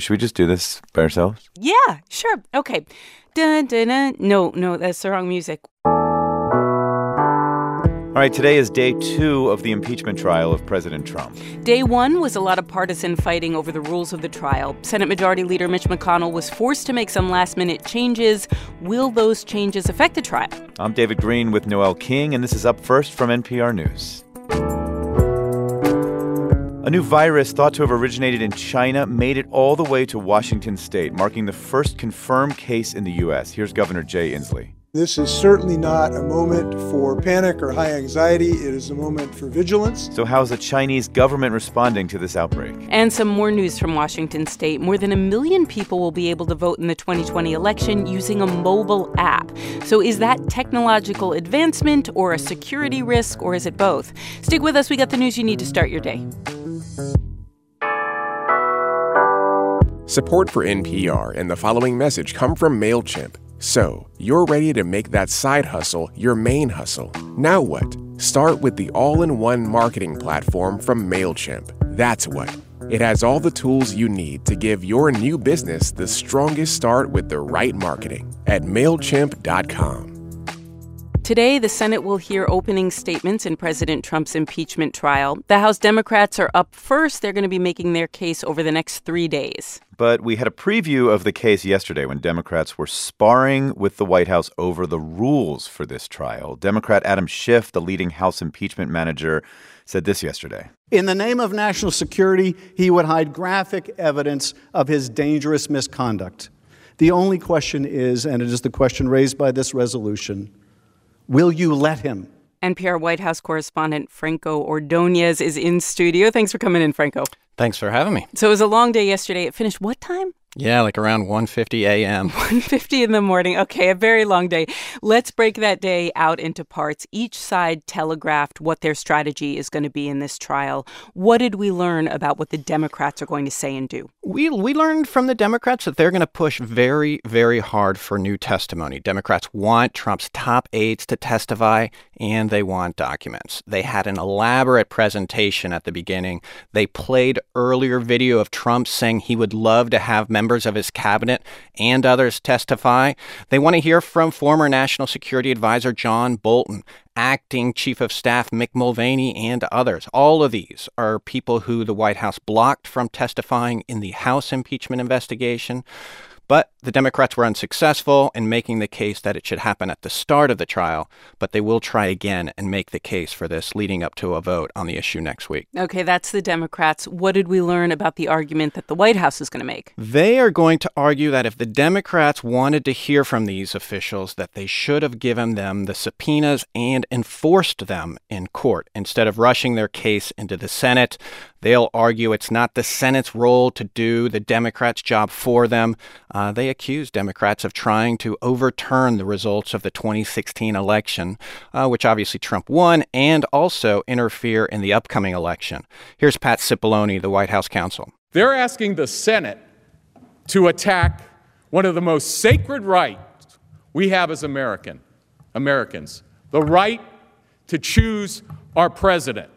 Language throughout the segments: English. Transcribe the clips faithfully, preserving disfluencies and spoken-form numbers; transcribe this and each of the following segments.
Should we just do this by ourselves? Yeah, sure. Okay. Dun, dun, dun. No, no, that's the wrong music. All right, today is day two of the impeachment trial of President Trump. Day one was a lot of partisan fighting over the rules of the trial. Senate Majority Leader Mitch McConnell was forced to make some last-minute changes. Will those changes affect the trial? I'm David Green with Noel King, and this is Up First from N P R News. A new virus thought to have originated in China made it all the way to Washington state, marking the first confirmed case in the U S. Here's Governor Jay Inslee. This is certainly not a moment for panic or high anxiety. It is a moment for vigilance. So how's the Chinese government responding to this outbreak? And some more news from Washington state. More than a million people will be able to vote in the twenty twenty election using a mobile app. So is that technological advancement or a security risk, or is it both? Stick with us. We got the news you need to start your day. Support for N P R and the following message come from MailChimp. So, you're ready to make that side hustle your main hustle. Now what? Start with the all-in-one marketing platform from MailChimp. That's what. It has all the tools you need to give your new business the strongest start with the right marketing at MailChimp dot com. Today, the Senate will hear opening statements in President Trump's impeachment trial. The House Democrats are up first. They're going to be making their case over the next three days. But we had a preview of the case yesterday when Democrats were sparring with the White House over the rules for this trial. Democrat Adam Schiff, the leading House impeachment manager, said this yesterday. In the name of national security, he would hide graphic evidence of his dangerous misconduct. The only question is, and it is the question raised by this resolution, will you let him? N P R White House correspondent Franco Ordonez is in studio. Thanks for coming in, Franco. Thanks for having me. So it was a long day yesterday. It finished what time? Yeah, like around one fifty a.m. one fifty in the morning. Okay, a very long day. Let's break that day out into parts. Each side telegraphed what their strategy is going to be in this trial. What did we learn about what the Democrats are going to say and do? We we learned from the Democrats that they're going to push very, very hard for new testimony. Democrats want Trump's top aides to testify, and they want documents. They had an elaborate presentation at the beginning. They played earlier video of Trump saying he would love to have members members of his cabinet and others testify. They want to hear from former National Security Advisor John Bolton, acting Chief of Staff Mick Mulvaney, and others. All of these are people who the White House blocked from testifying in the House impeachment investigation. But the Democrats were unsuccessful in making the case that it should happen at the start of the trial, but they will try again and make the case for this leading up to a vote on the issue next week. Okay, that's the Democrats. What did we learn about the argument that the White House is going to make? They are going to argue that if the Democrats wanted to hear from these officials, that they should have given them the subpoenas and enforced them in court instead of rushing their case into the Senate. They'll argue it's not the Senate's role to do the Democrats' job for them. Uh, they accuse Democrats of trying to overturn the results of the twenty sixteen election, uh, which obviously Trump won, and also interfere in the upcoming election. Here's Pat Cipollone, the White House counsel. They're asking the Senate to attack one of the most sacred rights we have as American, Americans, the right to choose our president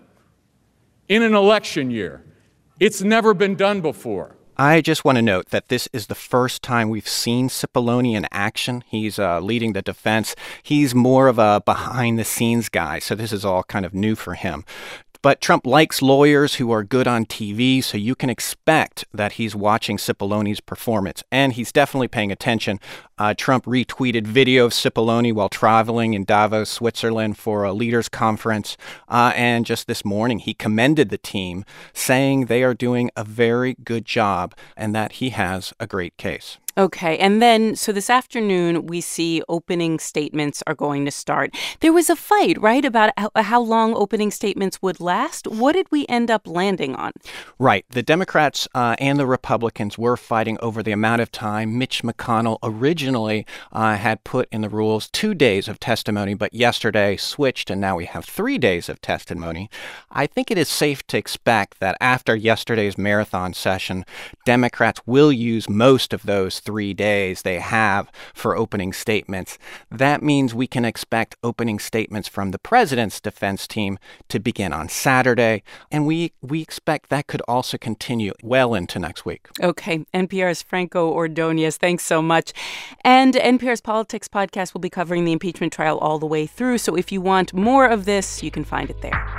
in an election year. It's never been done before. I just want to note that this is the first time we've seen Cipollone in action. He's uh, leading the defense. He's more of a behind-the-scenes guy, so this is all kind of new for him. But Trump likes lawyers who are good on T V, so you can expect that he's watching Cipollone's performance, and he's definitely paying attention. Uh, Trump retweeted video of Cipollone while traveling in Davos, Switzerland for a leaders conference, uh, and just this morning he commended the team, saying they are doing a very good job and that he has a great case. Okay, and then, so this afternoon, we see opening statements are going to start. There was a fight, right, about how, how long opening statements would last? What did we end up landing on? Right. The Democrats uh, and the Republicans were fighting over the amount of time. Mitch McConnell originally uh, had put in the rules two days of testimony, but yesterday switched, and now we have three days of testimony. I think it is safe to expect that after yesterday's marathon session, Democrats will use most of those three days they have for opening statements. That means we can expect opening statements from the president's defense team to begin on Saturday, and we we expect that could also continue well into next week. Okay. N P R's Franco Ordonez, thanks so much. And N P R's Politics podcast will be covering the impeachment trial all the way through, so if you want more of this, you can find it there.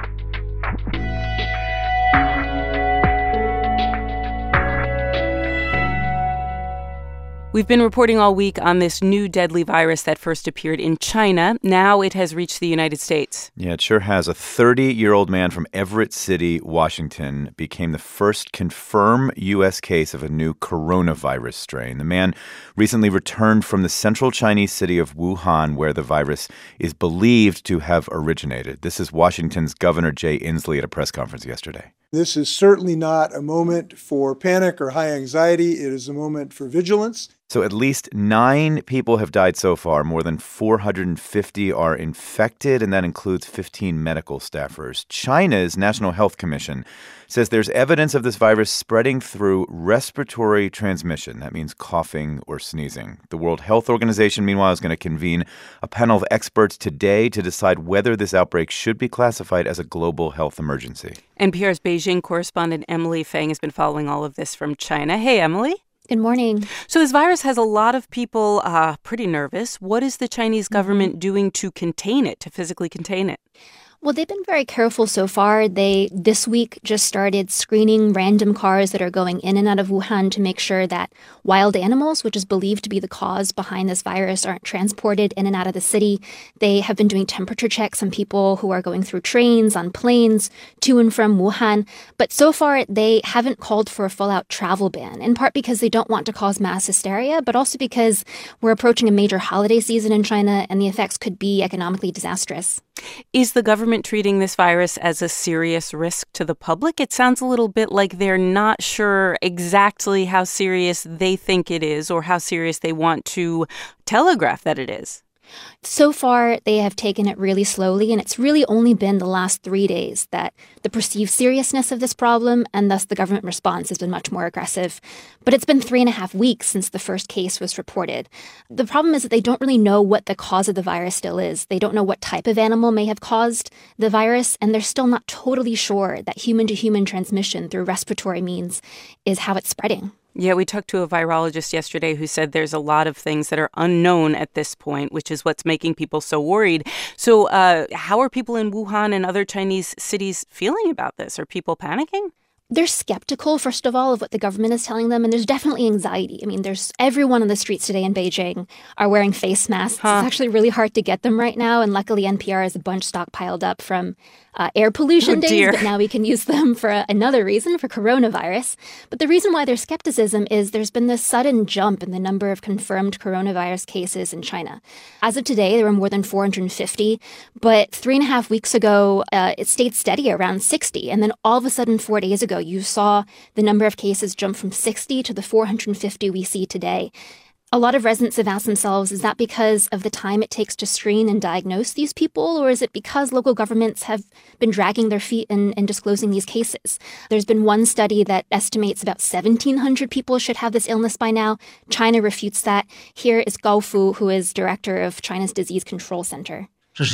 We've been reporting all week on this new deadly virus that first appeared in China. Now it has reached the United States. Yeah, it sure has. A thirty-year-old man from Everett City, Washington, became the first confirmed U S case of a new coronavirus strain. The man recently returned from the central Chinese city of Wuhan, where the virus is believed to have originated. This is Washington's Governor Jay Inslee at a press conference yesterday. This is certainly not a moment for panic or high anxiety. It is a moment for vigilance. So at least nine people have died so far. More than four hundred fifty are infected, and that includes fifteen medical staffers. China's National Health Commission says there's evidence of this virus spreading through respiratory transmission. That means coughing or sneezing. The World Health Organization, meanwhile, is going to convene a panel of experts today to decide whether this outbreak should be classified as a global health emergency. N P R's Beijing correspondent Emily Feng has been following all of this from China. Hey, Emily. Good morning. So this virus has a lot of people uh, pretty nervous. What is the Chinese government mm-hmm. doing to contain it, to physically contain it? Well, they've been very careful so far. They, this week, just started screening random cars that are going in and out of Wuhan to make sure that wild animals, which is believed to be the cause behind this virus, aren't transported in and out of the city. They have been doing temperature checks on people who are going through trains, on planes, to and from Wuhan. But so far, they haven't called for a full-out travel ban, in part because they don't want to cause mass hysteria, but also because we're approaching a major holiday season in China, and the effects could be economically disastrous. Is the government treating this virus as a serious risk to the public? It sounds a little bit like they're not sure exactly how serious they think it is or how serious they want to telegraph that it is. So far, they have taken it really slowly, and it's really only been the last three days that the perceived seriousness of this problem and thus the government response has been much more aggressive. But it's been three and a half weeks since the first case was reported. The problem is that they don't really know what the cause of the virus still is. They don't know what type of animal may have caused the virus, and they're still not totally sure that human-to-human transmission through respiratory means is how it's spreading. Yeah, we talked to a virologist yesterday who said there's a lot of things that are unknown at this point, which is what's making people so worried. So uh, how are people in Wuhan and other Chinese cities feeling about this? Are people panicking? They're skeptical, first of all, of what the government is telling them, and there's definitely anxiety. I mean, there's everyone on the streets today in Beijing are wearing face masks. Huh. It's actually really hard to get them right now, and luckily N P R has a bunch stockpiled up from uh, air pollution oh, days, dear. but now we can use them for a, another reason, for coronavirus. But the reason why there's skepticism is there's been this sudden jump in the number of confirmed coronavirus cases in China. As of today, there were more than four hundred fifty, but three and a half weeks ago, uh, it stayed steady around sixty, and then all of a sudden, four days ago, you saw the number of cases jump from sixty to the four hundred fifty we see today. A lot of residents have asked themselves, is that because of the time it takes to screen and diagnose these people, or is it because local governments have been dragging their feet in, in disclosing these cases? There's been one study that estimates about seventeen hundred people should have this illness by now. China refutes that. Here is Gao Fu, who is director of China's Disease Control Center. This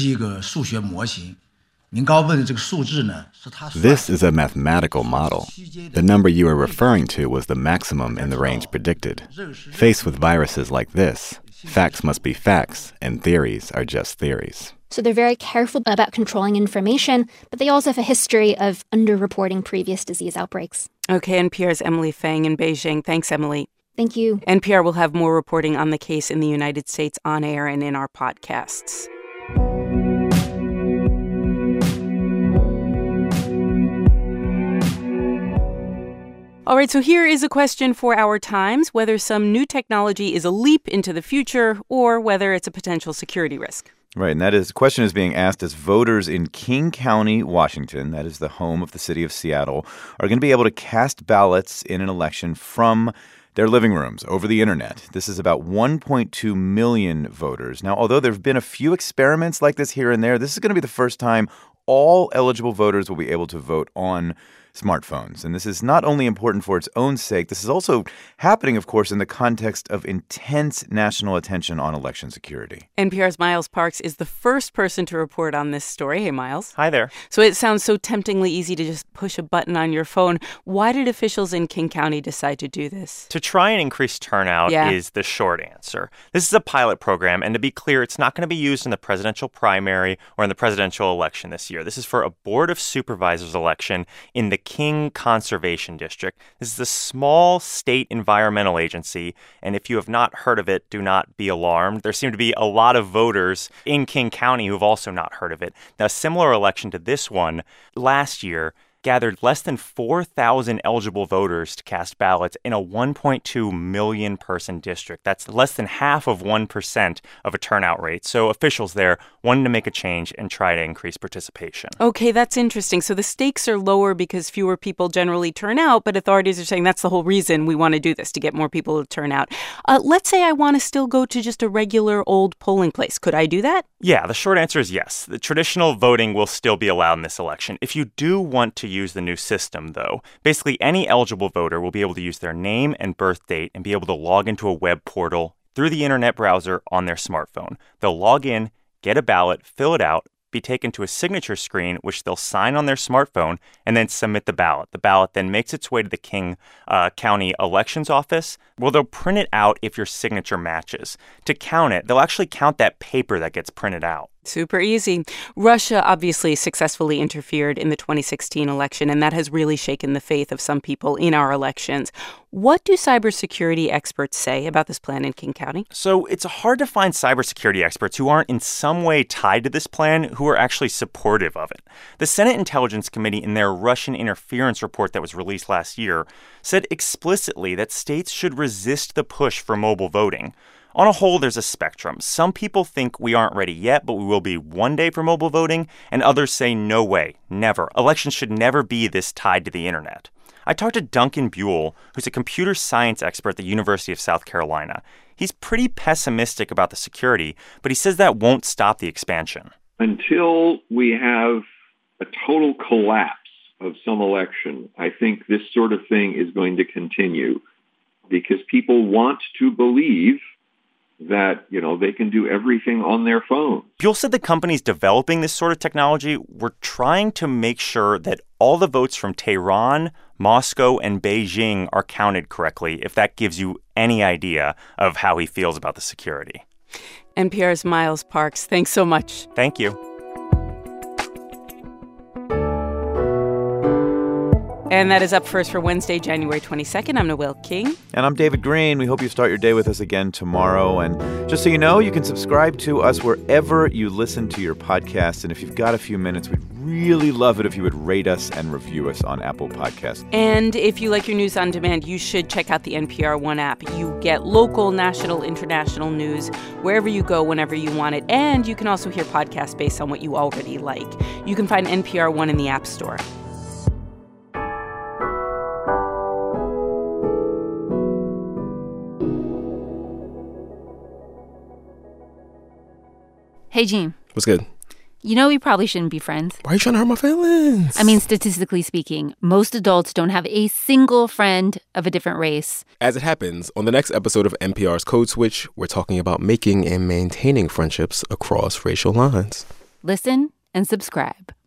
is a mathematical model. The number you are referring to was the maximum in the range predicted. Faced with viruses like this, facts must be facts, and theories are just theories. So they're very careful about controlling information, but they also have a history of underreporting previous disease outbreaks. Okay, N P R's Emily Feng in Beijing. Thanks, Emily. Thank you. N P R will have more reporting on the case in the United States on air and in our podcasts. All right, so here is a question for our times, whether some new technology is a leap into the future or whether it's a potential security risk. Right, and that is, the question is being asked as voters in King County, Washington, that is the home of the city of Seattle, are going to be able to cast ballots in an election from their living rooms over the internet. This is about one point two million voters. Now, although there have been a few experiments like this here and there, this is going to be the first time all eligible voters will be able to vote on smartphones. And this is not only important for its own sake, this is also happening, of course, in the context of intense national attention on election security. N P R's Miles Parks is the first person to report on this story. Hey, Miles. Hi there. So it sounds so temptingly easy to just push a button on your phone. Why did officials in King County decide to do this? To try and increase turnout yeah. is the short answer. This is a pilot program, and to be clear, it's not going to be used in the presidential primary or in the presidential election this year. This is for a Board of Supervisors election in the King Conservation District. This is a small state environmental agency, and if you have not heard of it, do not be alarmed. There seem to be a lot of voters in King County who have also not heard of it. Now, a similar election to this one last year gathered less than four thousand eligible voters to cast ballots in a one point two million person district. That's less than half of one percent of a turnout rate. So officials there wanted to make a change and try to increase participation. Okay, that's interesting. So the stakes are lower because fewer people generally turn out, but authorities are saying that's the whole reason we want to do this, to get more people to turn out. Uh, let's say I want to still go to just a regular old polling place. Could I do that? Yeah, the short answer is yes. The traditional voting will still be allowed in this election. If you do want to use the new system, though, basically any eligible voter will be able to use their name and birth date and be able to log into a web portal through the internet browser on their smartphone. They'll log in, get a ballot, fill it out, be taken to a signature screen, which they'll sign on their smartphone, and then submit the ballot. The ballot then makes its way to the King uh, County Elections Office, where they'll print it out if your signature matches. To count it, they'll actually count that paper that gets printed out. Super easy. Russia obviously successfully interfered in the twenty sixteen election, and that has really shaken the faith of some people in our elections. What do cybersecurity experts say about this plan in King County? So it's hard to find cybersecurity experts who aren't in some way tied to this plan who are actually supportive of it. The Senate Intelligence Committee, in their Russian interference report that was released last year, said explicitly that states should resist the push for mobile voting. On a whole, there's a spectrum. Some people think we aren't ready yet, but we will be one day for mobile voting, and others say no way, never. Elections should never be this tied to the internet. I talked to Duncan Buell, who's a computer science expert at the University of South Carolina. He's pretty pessimistic about the security, but he says that won't stop the expansion. Until we have a total collapse of some election, I think this sort of thing is going to continue because people want to believe that, you know, they can do everything on their phone. Buell said the companies developing this sort of technology were trying to make sure that all the votes from Tehran, Moscow, and Beijing are counted correctly, if that gives you any idea of how he feels about the security. N P R's Miles Parks, thanks so much. Thank you. And that is Up First for Wednesday, January twenty-second. I'm Noelle King. And I'm David Greene. We hope you start your day with us again tomorrow. And just so you know, you can subscribe to us wherever you listen to your podcast. And if you've got a few minutes, we'd really love it if you would rate us and review us on Apple Podcasts. And if you like your news on demand, you should check out the N P R One app. You get local, national, international news wherever you go, whenever you want it. And you can also hear podcasts based on what you already like. You can find N P R One in the App Store. Hey, Gene. What's good? You know we probably shouldn't be friends. Why are you trying to hurt my feelings? I mean, statistically speaking, most adults don't have a single friend of a different race. As it happens, on the next episode of N P R's Code Switch, we're talking about making and maintaining friendships across racial lines. Listen and subscribe.